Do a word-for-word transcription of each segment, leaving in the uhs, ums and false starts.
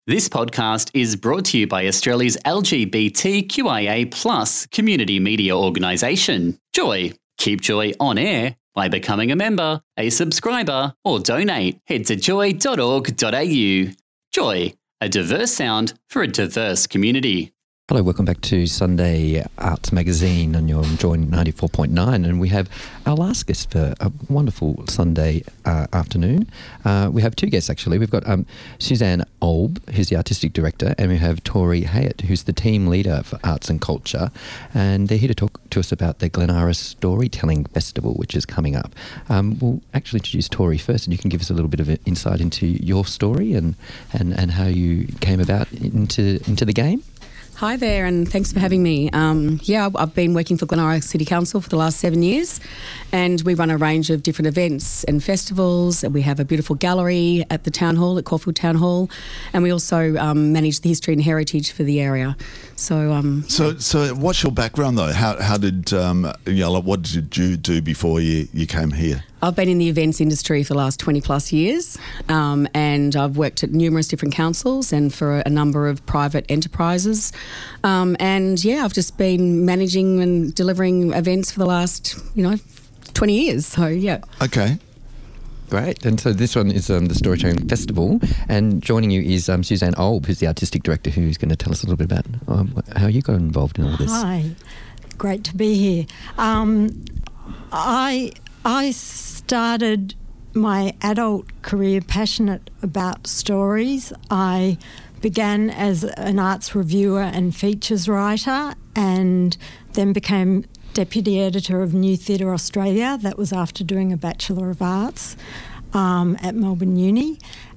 This podcast is brought to you by Australia's L G B T Q I A plus community media organisation, Joy. Keep Joy on air by becoming a member, a subscriber, or donate. Head to joy dot org dot a u. Joy, a diverse sound for a diverse community. Hello, welcome back to Sunday Arts Magazine on your Joy ninety-four point nine, and we have our last guest for a wonderful Sunday uh, afternoon. Uh, we have two guests actually. We've got um, Suzanne Olb, who's the Artistic Director, and we have Tori Hayat, who's the Team Leader for Arts and Culture, and they're here to talk to us about the Glenara Storytelling Festival, which is coming up. Um, we'll actually introduce Tori first, and you can give us a little bit of insight into your story and, and, and how you came about into into the game. Hi there, and thanks for having me. Um, yeah, I've been working for Glenara City Council for the last seven years, and we run a range of different events and festivals. We have a beautiful gallery at the Town Hall, at Caulfield Town Hall, and we also um, manage the history and heritage for the area. So, um, so, so, what's your background though? How how did um, you know, like, what did you do before you, you came here? I've been in the events industry for the last twenty plus years, um, and I've worked at numerous different councils and for a number of private enterprises. Um, and yeah, I've just been managing and delivering events for the last, you know, twenty years. So yeah. Okay. Great. And so this one is um, the Storytelling Festival, and joining you is um, Suzanne Olb, who's the Artistic Director, who's going to tell us a little bit about um, how you got involved in all this. Hi. Great to be here. Um, I... I started my adult career passionate about stories. I began as an arts reviewer and features writer, and then became deputy editor of New Theatre Australia. That was after doing a Bachelor of Arts um, at Melbourne Uni.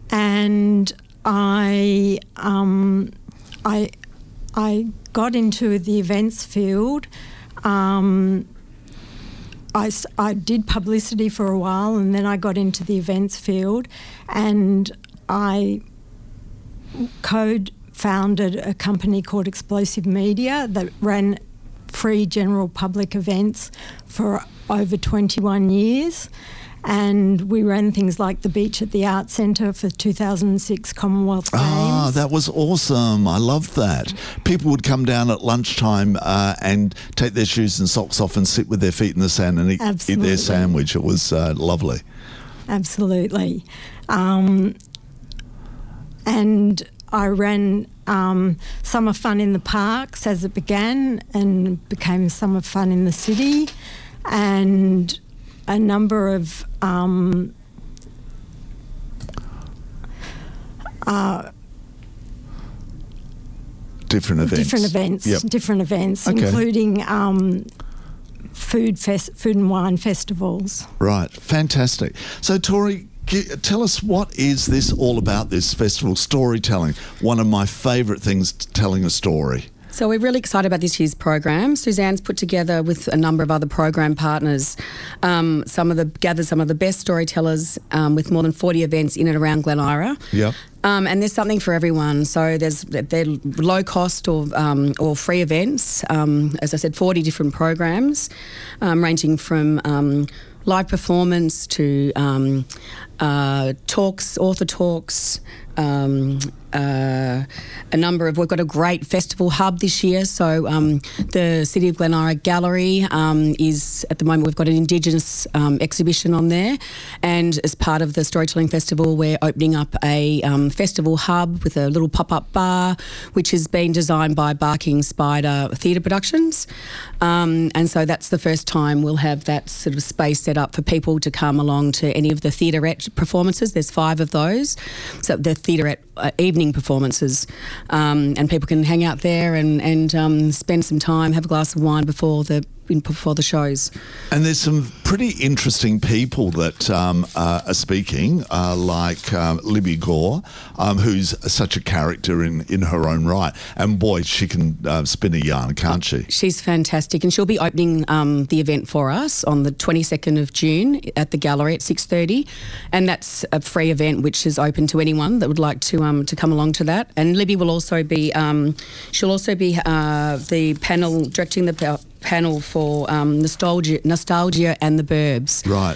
And I, um, I, I got into the events field. Um, I, I did publicity for a while, and then I got into the events field, and I co-founded a company called Explosive Media that ran free general public events for over twenty-one years. And we ran things like the Beach at the Arts Centre for two thousand six Commonwealth Games. Ah, that was awesome. I loved that. People would come down at lunchtime uh, and take their shoes and socks off and sit with their feet in the sand and eat, eat their sandwich. It was uh, lovely. Absolutely. Um, and I ran um, Summer Fun in the Parks as it began, and became Summer Fun in the City, and a number of um, uh, different events. Different events. Yep. Different events, okay. including um, food fest, food and wine festivals. Right, fantastic. So, Tori, tell us, what is this all about? This festival, storytelling. One of my favourite things, telling a story. So we're really excited about this year's program. Suzanne's put together with a number of other program partners, um, some of the gathered some of the best storytellers um, with more than forty events in and around Glenara. Yeah. Um, and there's something for everyone. So there's they're low cost or um, or free events. Um, as I said, forty different programs, um, ranging from um, live performance to um, uh, talks, author talks. Um, uh, a number of, we've got a great festival hub this year. So um, the City of Glenara Gallery um, is, at the moment, we've got an Indigenous um, exhibition on there. And as part of the Storytelling Festival, we're opening up a um, festival hub with a little pop-up bar, which has been designed by Barking Spider Theatre Productions. Um, and so that's the first time we'll have that sort of space set up for people to come along to any of the theaterette performances. There's five of those. So the theaterette uh, evening performances, um, and people can hang out there and, and um, spend some time, have a glass of wine before the before the shows. And there's some pretty interesting people that um, uh, are speaking, uh, like um, Libby Gore, um, who's such a character in, in her own right. And boy, she can uh, spin a yarn, can't she? She's fantastic, and she'll be opening um, the event for us on the twenty-second of June at the gallery at six thirty, and that's a free event which is open to anyone that would like to um, to come along to that. And Libby will also be, um, she'll also be uh, the panel, directing the panel for um, nostalgia, nostalgia and the Burbs. Right.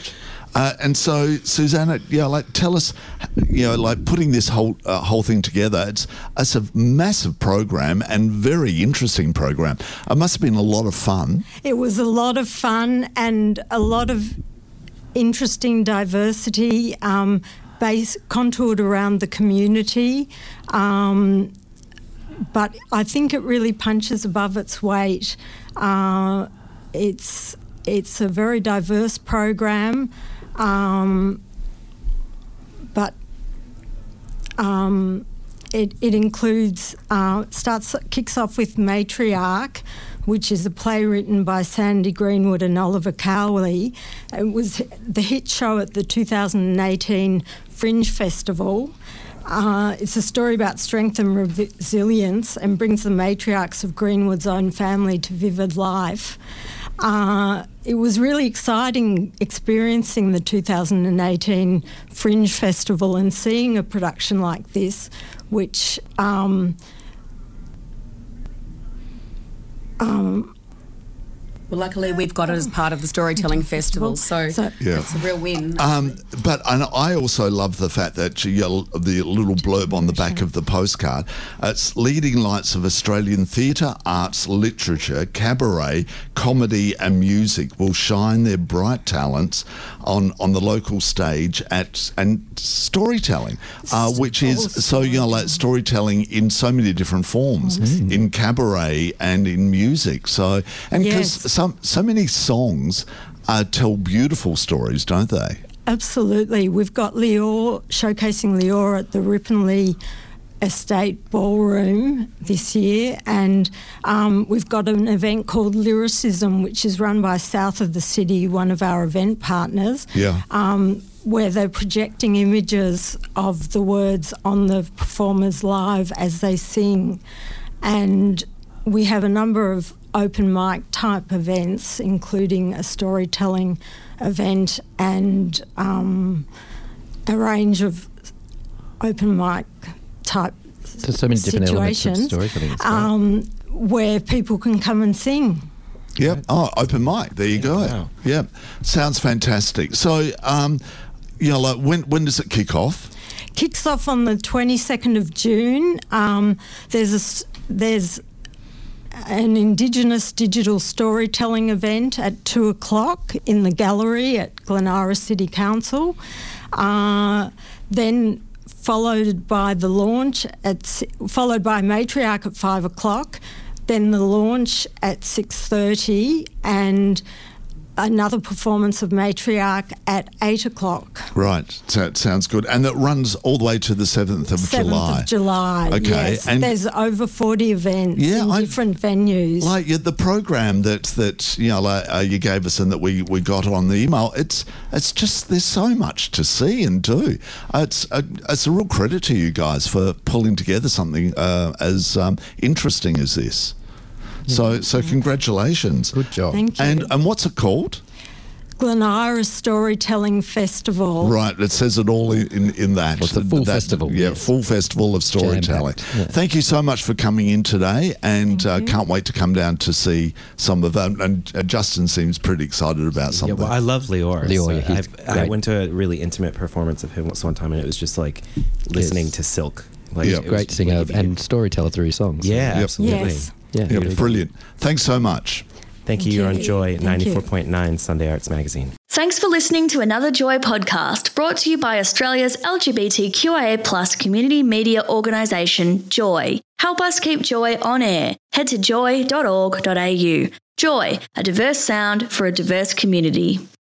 Uh, and so, Susanna, yeah, like tell us, you know, like putting this whole uh, whole thing together. It's it's a massive program and very interesting program. It must have been a lot of fun. It was a lot of fun and a lot of interesting diversity, um, based contoured around the community. Um, but I think it really punches above its weight. Uh, it's it's a very diverse program. Um, but um, it, it includes, uh, starts, kicks off with Matriarch, which is a play written by Sandy Greenwood and Oliver Cowley. It was the hit show at the two thousand eighteen Fringe Festival. Uh, it's a story about strength and resilience and brings the matriarchs of Greenwood's own family to vivid life. Uh, it was really exciting experiencing the two thousand eighteen Fringe Festival and seeing a production like this, which um, um, well, luckily we've got it as part of the Storytelling Festival, so, so yeah. it's a real win. Um, but and I also love the fact that you know, the little blurb on the back of the postcard, it's leading lights of Australian theatre, arts, literature, cabaret, comedy and music will shine their bright talents on, on the local stage at and storytelling, uh, which is so you know like storytelling in so many different forms, mm. in cabaret and in music. So and because yes. some so many songs uh, tell beautiful stories, don't they? Absolutely. We've got Lior showcasing Lior at the Ripponlea Estate Ballroom this year, and um, we've got an event called Lyricism, which is run by South of the City, one of our event partners, yeah. um, where they're projecting images of the words on the performers live as they sing. And we have a number of open mic type events, including a storytelling event and um, a range of open mic type There's so many different elements of situations storytelling. um, where people can come and sing. Yep. Oh, open mic. There you yeah, go. Wow. Yep. Sounds fantastic. So, um, you know, like when when does it kick off? Kicks off on the twenty-second of June. Um, there's a there's an Indigenous digital storytelling event at two o'clock in the gallery at Glenara City Council. Uh, then followed by the launch at followed by Matriarch at five o'clock. Then the launch at six thirty and another performance of Matriarch at eight o'clock. Right, so it sounds good. And that runs all the way to the seventh of seventh July. of July, Okay. yes. And there's over forty events Yeah, in I- different venues. Like yeah, the program that that you know like, uh, you gave us and that we, we got on the email, it's it's just there's so much to see and do. Uh, it's a, it's a real credit to you guys for pulling together something uh, as um, interesting as this. So so congratulations. Good job. Thank you. And and what's it called? Glenara Storytelling Festival. Right, it says it all in, in, in that. Well, it's a full That- festival, Yeah, yes. full festival of storytelling. Jam-packed, yeah. Thank you so much for coming in today, and uh, you. can't wait to come down to see some of them. And uh, Justin seems pretty excited about Yeah, something. well, I love Lior. Lior, so yeah, he's I've- I great. went to a really intimate performance of him once one time, and it was just like listening Yes. to Silk. Like, Yeah. it was Great singer really and storyteller through his songs. yeah, Yep. absolutely. Yes. Yeah. Yeah, really brilliant. Thanks so much. Thank you. Thank You're on you. Joy Thank you. ninety-four point nine Sunday Arts Magazine. Thanks for listening to another Joy podcast brought to you by Australia's L G B T Q I A plus community media organisation, Joy. Help us keep Joy on air. Head to joy dot org dot a u. Joy, a diverse sound for a diverse community.